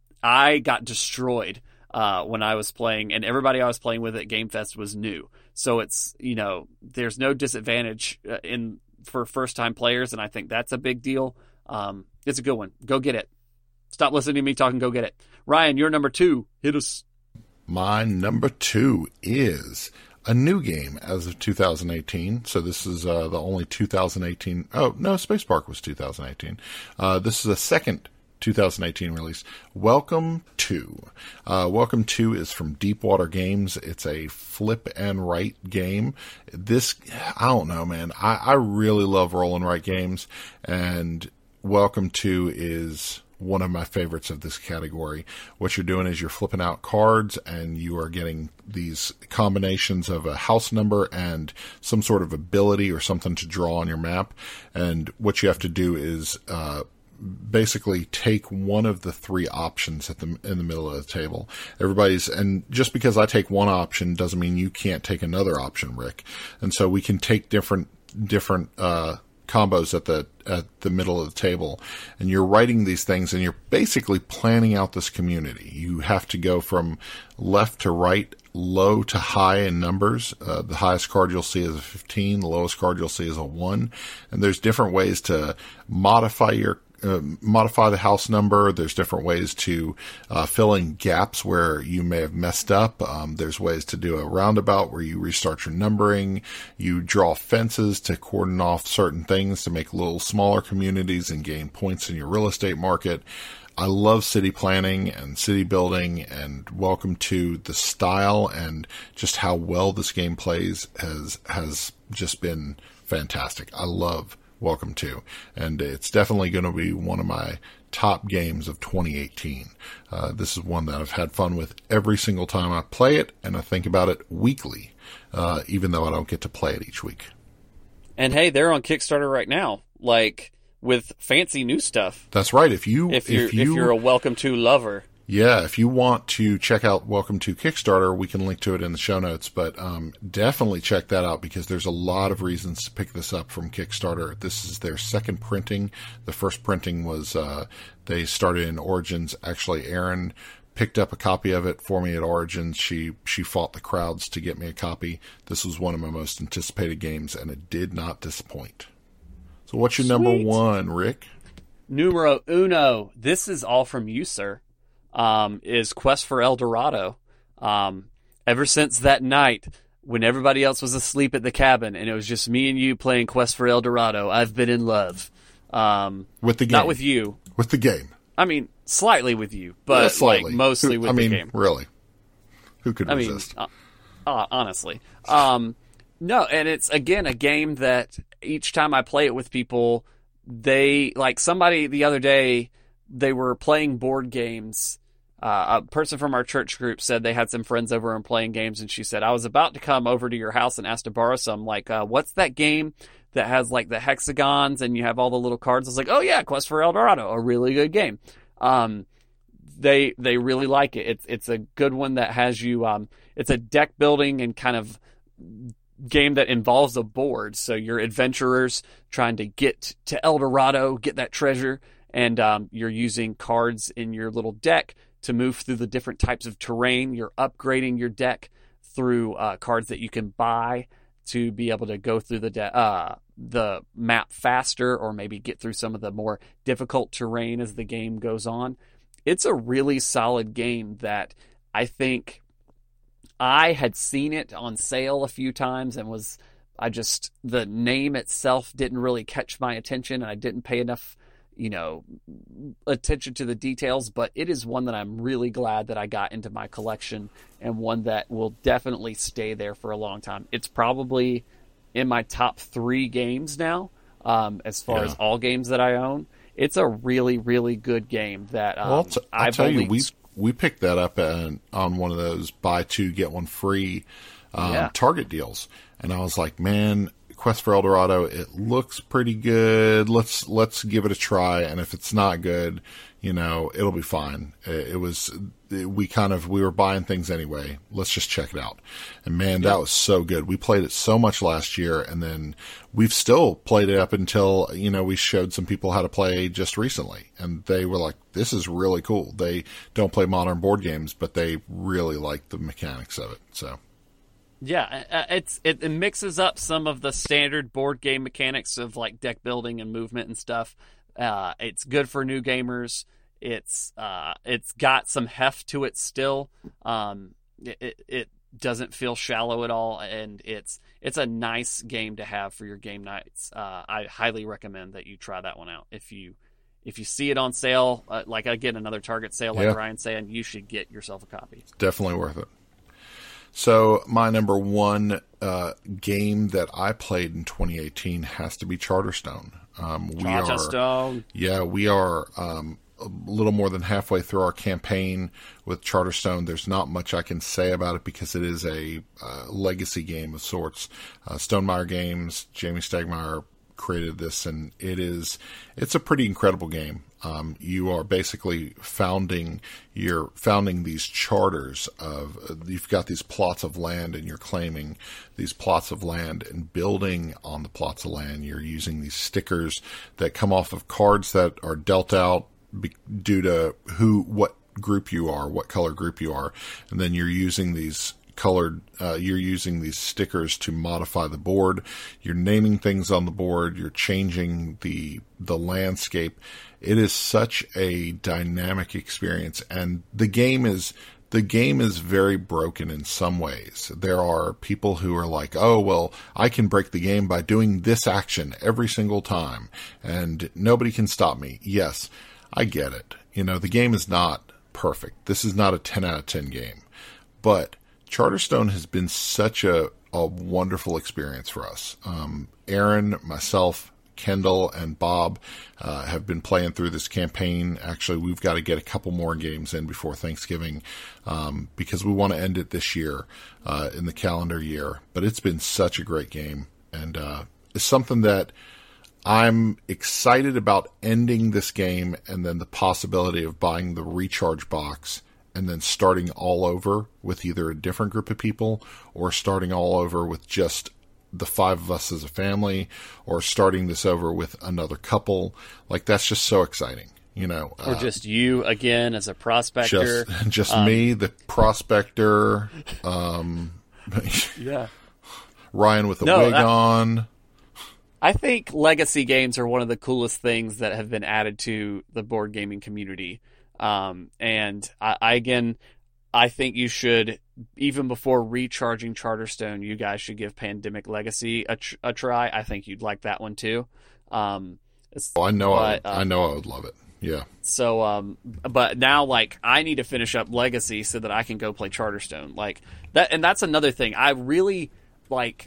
I got destroyed uh, when I was playing, and everybody I was playing with at Game Fest was new. So it's, you know, there's no disadvantage in for first-time players, and I think that's a big deal. Um, it's a good one. Go get it. Stop listening to me talking. Go get it. Ryan, you're number two. Hit us. My number two is a new game as of two thousand eighteen. So this is uh, the only two thousand eighteen. Oh, no, Space Park was two thousand eighteen. Uh, this is a second two thousand eighteen release. Welcome to. Uh, Welcome to is from Deepwater Games. It's a flip and write game. This, I don't know, man. I, I really love roll and write games, and Welcome to is one of my favorites of this category. What you're doing is you're flipping out cards, and you are getting these combinations of a house number and some sort of ability or something to draw on your map. And what you have to do is, uh, basically take one of the three options at the in the middle of the table. Everybody's, and just because I take one option doesn't mean you can't take another option, Rick. And so we can take different different uh combos at the at the middle of the table, and you're writing these things, and you're basically planning out this community. You have to go from left to right, low to high in numbers. Uh, the highest card you'll see is a fifteen, the lowest card you'll see is a one, and there's different ways to modify your Uh, modify the house number. There's different ways to uh, fill in gaps where you may have messed up. Um, there's ways to do a roundabout where you restart your numbering. You draw fences to cordon off certain things to make little smaller communities and gain points in your real estate market. I love city planning and city building, and Welcome to the style and just how well this game plays has has just been fantastic. I love Welcome to, and it's definitely going to be one of my top games of twenty eighteen. Uh, this is one that I've had fun with every single time I play it, and I think about it weekly, uh, even though I don't get to play it each week. And hey, they're on Kickstarter right now, like with fancy new stuff. That's right. If you if you're if, you, if you're a Welcome to lover. Yeah, if you want to check out Welcome to Kickstarter, we can link to it in the show notes, but um, definitely check that out because there's a lot of reasons to pick this up from Kickstarter. This is their second printing. The first printing was, uh, they started in Origins. Actually, Erin picked up a copy of it for me at Origins. She, she fought the crowds to get me a copy. This was one of my most anticipated games, and it did not disappoint. So what's your Sweet. number one, Rick? Numero uno. This is all from you, sir. Um, is Quest for El Dorado. Um, ever since that night when everybody else was asleep at the cabin and it was just me and you playing Quest for El Dorado, I've been in love. Um, with the game. Not with you. With the game. I mean, slightly with you, but yeah, slightly. Like mostly with I mean, the game. Really. Who could I resist? mean, uh, uh, honestly. Um, no, and it's, again, a game that each time I play it with people, they, like somebody the other day, they were playing board games. Uh, a person from our church group said they had some friends over and playing games, and she said, I was about to come over to your house and ask to borrow some. Like, uh, what's that game that has, like, the hexagons and you have all the little cards? I was like, oh, yeah, Quest for El Dorado, a really good game. Um, they they really like it. It's, it's a good one that has you, um, it's a deck building and kind of game that involves a board. So you're adventurers trying to get to El Dorado, get that treasure, and um, you're using cards in your little deck to move through the different types of terrain. You're upgrading your deck through uh, cards that you can buy to be able to go through the de- uh, the map faster, or maybe get through some of the more difficult terrain as the game goes on. It's a really solid game that I think I had seen it on sale a few times and was, I just, the name itself didn't really catch my attention and I didn't pay enough you know, attention to the details, but it is one that I'm really glad that I got into my collection and one that will definitely stay there for a long time. It's probably in my top three games now, um, as far yeah. as all games that I own. It's a really, really good game that um, well, I'll, t- I'll I've tell only... you, we we picked that up at, on one of those buy two, get one free um, yeah. Target deals. And I was like, man, Quest for El Dorado, it looks pretty good. Let's let's give it a try, and if it's not good, you know, it'll be fine. It, it was we kind of we were buying things anyway. Let's just check it out. And man, yeah. that was so good. We played it so much last year, and then we've still played it up until you know we showed some people how to play just recently, and they were like, "This is really cool." They don't play modern board games, but they really like the mechanics of it. So. Yeah, it's it, it mixes up some of the standard board game mechanics of like deck building and movement and stuff. Uh, it's good for new gamers. It's uh, it's got some heft to it still. Um, it, it it doesn't feel shallow at all, and it's it's a nice game to have for your game nights. Uh, I highly recommend that you try that one out. If you if you see it on sale, uh, like again another Target sale, like yeah. Ryan's saying, you should get yourself a copy. Definitely worth it. So my number one uh, game that I played in twenty eighteen has to be Charterstone. Um, we Charterstone. Are, yeah, we are um, a little more than halfway through our campaign with Charterstone. There's not much I can say about it because it is a uh, legacy game of sorts. Uh, Stonemaier Games, Jamie Stegmaier created this, and it is it's a pretty incredible game. Um, you are basically founding you're founding these charters of uh, you've got these plots of land and you're claiming these plots of land and building on the plots of land. You're using these stickers that come off of cards that are dealt out be, due to who what group you are, what color group you are, and then you're using these colored uh, you're using these stickers to modify the board. You're naming things on the board, you're changing the the landscape. It is such a dynamic experience, and the game is the game is very broken in some ways. There are people who are like, oh, well, I can break the game by doing this action every single time and nobody can stop me. Yes, I get it. You know, the game is not perfect. This is not a ten out of ten game. But Charterstone has been such a, a wonderful experience for us. Um, Aaron, myself, Kendall, and Bob uh, have been playing through this campaign. Actually, we've got to get a couple more games in before Thanksgiving um, because we want to end it this year uh, in the calendar year. But it's been such a great game, and uh, it's something that I'm excited about ending this game and then the possibility of buying the recharge box and then starting all over with either a different group of people or starting all over with just the five of us as a family, or starting this over with another couple. Like, that's just so exciting, you know. Or uh, just you again as a prospector. Just, just um, me, the prospector. Um, yeah. Ryan with the no, wig I, on. I think legacy games are one of the coolest things that have been added to the board gaming community. Um, and I, I again, I think you should, even before recharging Charterstone, you guys should give Pandemic Legacy a, tr- a try. I think you'd like that one too. Um, oh, I know, but, I, uh, I know, I would love it. Yeah. So, um, but now, like, I need to finish up Legacy so that I can go play Charterstone. Like that, and that's another thing. I really like.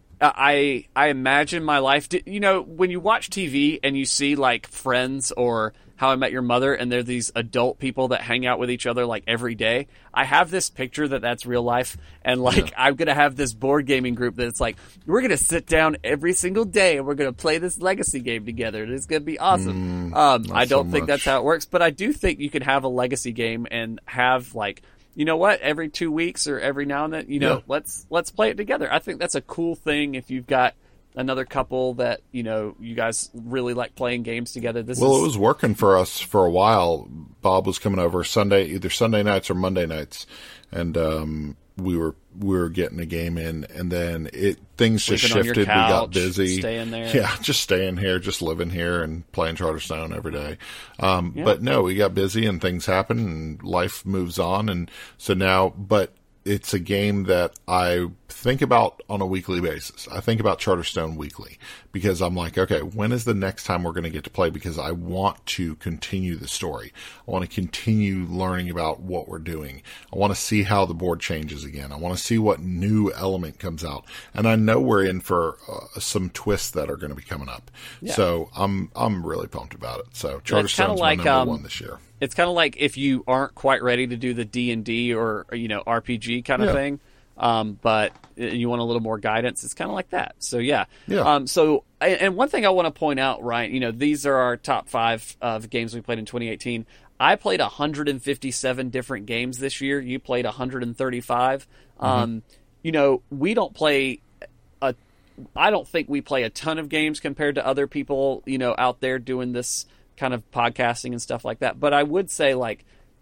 I I imagine my life. You know, when you watch T V and you see like Friends or How I Met Your Mother, and they're these adult people that hang out with each other like every day. I have this picture that that's real life, and like yeah. I'm gonna have this board gaming group that it's like we're gonna sit down every single day and we're gonna play this legacy game together. And it's gonna be awesome. Mm, um, I don't so think much. That's how it works, but I do think you can have a legacy game and have like. You know what? Every two weeks or every now and then, you know, yeah. let's let's play it together. I think that's a cool thing if you've got another couple that, you know, you guys really like playing games together. This well, is... it was working for us for a while. Bob was coming over Sunday, either Sunday nights or Monday nights, and um, we were we were getting a game in, and then it things just Sleeping shifted. Couch, we got busy. Staying there. Yeah, just staying here, just living here, and playing Charterstone every day. Um, yeah. But no, we got busy, and things happen, and life moves on, and so now, but. It's a game that I think about on a weekly basis. I think about Charterstone weekly because I'm like, okay, when is the next time we're going to get to play? Because I want to continue the story. I want to continue learning about what we're doing. I want to see how the board changes again. I want to see what new element comes out. And I know we're in for uh, some twists that are going to be coming up. Yeah. So I'm I'm really pumped about it. So Charterstone's like, my number um, one this year. It's kind of like if you aren't quite ready to do the D and D or, you know, R P G kind of yeah. thing, um, but you want a little more guidance. It's kind of like that. So, yeah. yeah. Um, so, and one thing I want to point out, Ryan, you know, these are our top five of games we played in twenty eighteen. I played one hundred fifty-seven different games this year. You played one hundred thirty-five. Mm-hmm. Um, you know, we don't play a, I don't think we play a ton of games compared to other people, you know, out there doing this kind of podcasting and stuff like that. But I would say, like,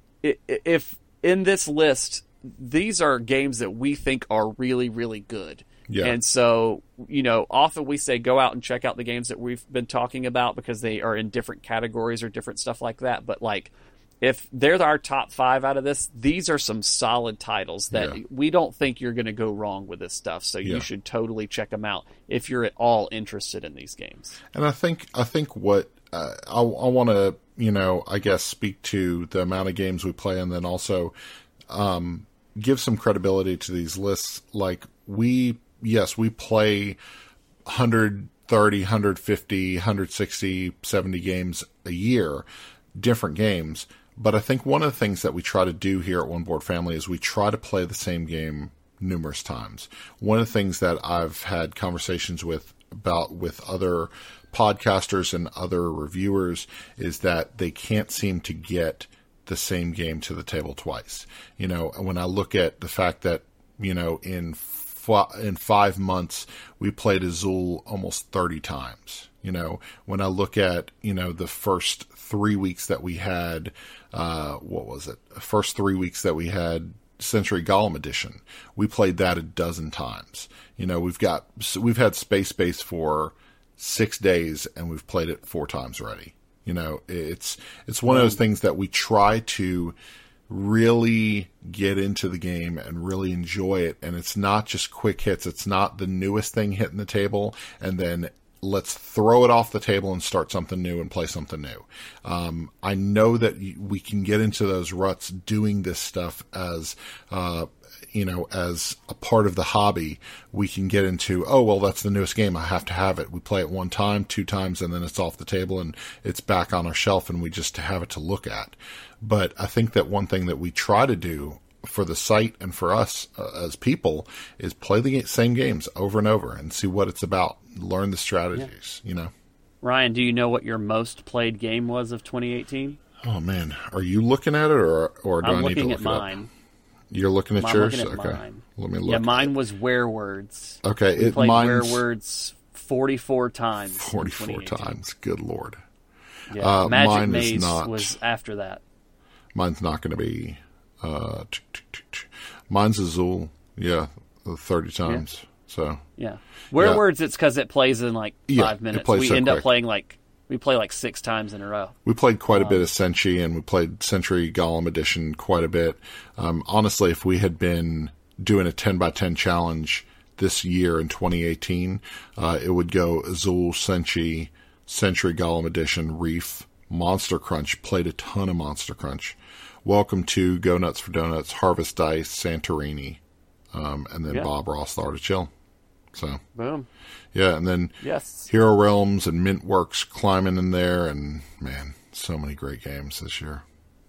if in this list, these are games that we think are really, really good. Yeah. And so, you know, often we say go out and check out the games that we've been talking about because they are in different categories or different stuff like that. But, like, if they're our top five out of this, these are some solid titles that yeah. we don't think you're going to go wrong with this stuff. So yeah. you should totally check them out if you're at all interested in these games. And I think, I think what, Uh, I, I want to, you know, I guess speak to the amount of games we play and then also um, give some credibility to these lists. Like we, yes, we play one hundred thirty, one hundred fifty, one hundred sixty, seventy games a year, different games. But I think one of the things that we try to do here at One Board Family is we try to play the same game numerous times. One of the things that I've had conversations with about with other podcasters and other reviewers is that they can't seem to get the same game to the table twice. You know, when I look at the fact that, you know, in f- in five months, we played Azul almost thirty times. You know, when I look at, you know, the first three weeks that we had, uh, what was it? The first three weeks that we had Century Golem Edition, we played that a dozen times. You know, we've got, we've had Space Base for six days and we've played it four times already. You know, it's, it's one of those things that we try to really get into the game and really enjoy it. And it's not just quick hits. It's not the newest thing hitting the table and then let's throw it off the table and start something new and play something new. Um, I know that we can get into those ruts doing this stuff as, uh, you know, as a part of the hobby. We can get into, oh, well, that's the newest game, I have to have it. We play it one time, two times, and then it's off the table and it's back on our shelf and we just have it to look at. But I think that one thing that we try to do for the site and for us uh, as people is play the same games over and over and see what it's about. Learn the strategies, yeah. you know. Ryan, do you know what your most played game was of twenty eighteen? Oh man, are you looking at it or or do I'm I need to looking look at it mine. up? You're looking at I'm yours? looking at okay. mine. Let me look. Yeah, mine was Werewords. Okay, we it played mine's Werewords forty-four times. forty-four times. Good Lord. Yeah, Uh, Magic mine Maze is not. was after that. Mine's not going to be. Uh, mine's Azul. Yeah, thirty times. Yeah. So yeah, Werewords. Yeah. It's because it plays in like five yeah, minutes. We so end quick. up playing like we play like six times in a row. We played quite um, a bit of Senshi, and we played Century Golem Edition quite a bit. Um, honestly, if we had been doing a ten by ten challenge this year in twenty eighteen, uh, it would go Azul, Senshi, Century Golem Edition, Reef, Monster Crunch. Played a ton of Monster Crunch. Welcome to Go Nuts for Donuts, Harvest Dice, Santorini, um, and then yeah. Bob Ross, The Art of Chill. So, boom. Yeah, and then yes. Hero Realms and Mintworks climbing in there, and man, so many great games this year.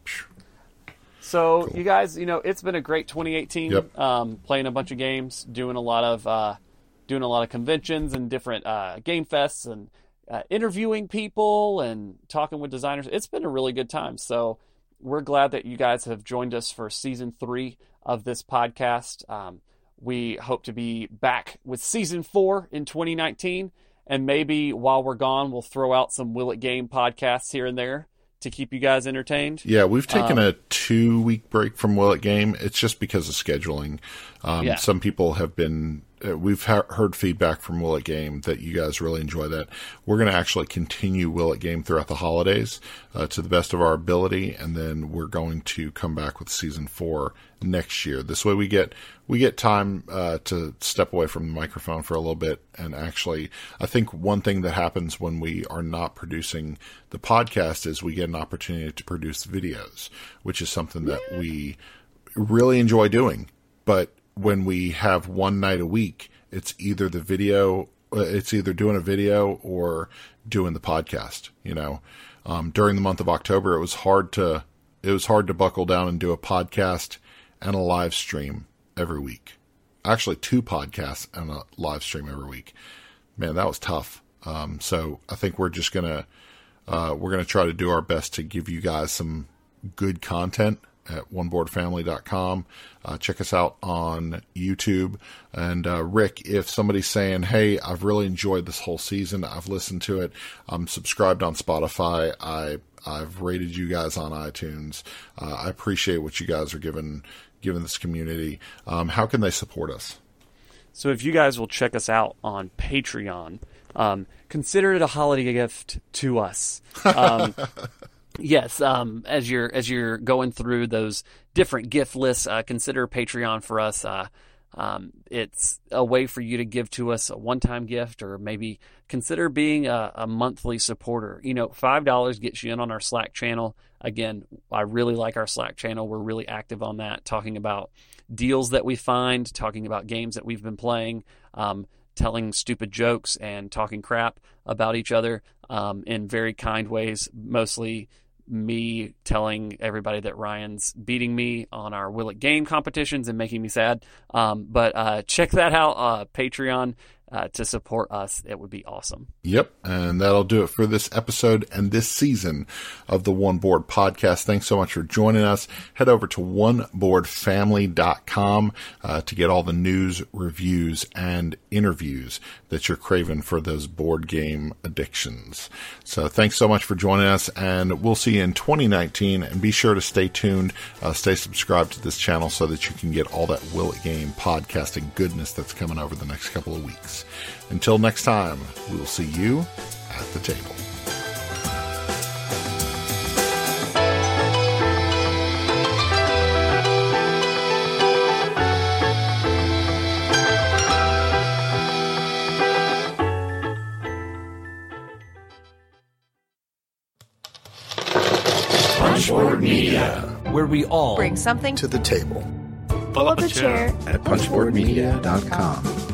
So, cool. You guys, you know, it's been a great twenty eighteen. Yep. Um, playing a bunch of games, doing a lot of uh, doing a lot of conventions and different uh, game fests, and uh, interviewing people and talking with designers. It's been a really good time. So, we're glad that you guys have joined us for season three of this podcast. Um, we hope to be back with season four in twenty nineteen. And maybe while we're gone, we'll throw out some Will It Game podcasts here and there to keep you guys entertained. Yeah, we've taken um, a two-week break from Will It Game. It's just because of scheduling. Um, yeah. Some people have been... Uh, we've ha- heard feedback from Will It Game that you guys really enjoy that. We're going to actually continue Will It Game throughout the holidays uh, to the best of our ability, and then we're going to come back with season four next year. This way we get we get time uh, to step away from the microphone for a little bit. And actually, I think one thing that happens when we are not producing the podcast is we get an opportunity to produce videos, which is something that we really enjoy doing. But when we have one night a week, it's either the video, it's either doing a video or doing the podcast. You know, um, during the month of October, it was hard to, it was hard to buckle down and do a podcast and a live stream every week. Actually, two podcasts and a live stream every week. Man, that was tough. Um, so I think we're just gonna, uh, we're gonna try to do our best to give you guys some good content at one board family dot com. Uh, check us out on YouTube. And uh, Rick, if somebody's saying, hey, I've really enjoyed this whole season, I've listened to it, I'm subscribed on Spotify, I, I've rated you guys on iTunes, uh, I appreciate what you guys are giving, giving this community. Um, how can they support us? So if you guys will check us out on Patreon, um, consider it a holiday gift to us. Um, Yes, um, as you're as you're going through those different gift lists, uh, consider Patreon for us. Uh, um, it's a way for you to give to us a one-time gift, or maybe consider being a, a monthly supporter. You know, five dollars gets you in on our Slack channel. Again, I really like our Slack channel. We're really active on that, talking about deals that we find, talking about games that we've been playing, um, telling stupid jokes and talking crap about each other um, in very kind ways, mostly me telling everybody that Ryan's beating me on our Will It Game competitions and making me sad. Um, but uh, check that out, uh, Patreon, uh, to support us. It would be awesome. Yep. And that'll do it for this episode and this season of the One Board Podcast. Thanks so much for joining us. Head over to one board family dot com uh, to get all the news, reviews, and interviews that you're craving for those board game addictions. So thanks so much for joining us, and we'll see you in twenty nineteen. And be sure to stay tuned, uh, stay subscribed to this channel so that you can get all that Will It Game podcasting goodness that's coming over the next couple of weeks. Until next time, we will see you at the table. Punchboard Media, where we all bring something to the table. Pull up a chair at punchboard media dot com.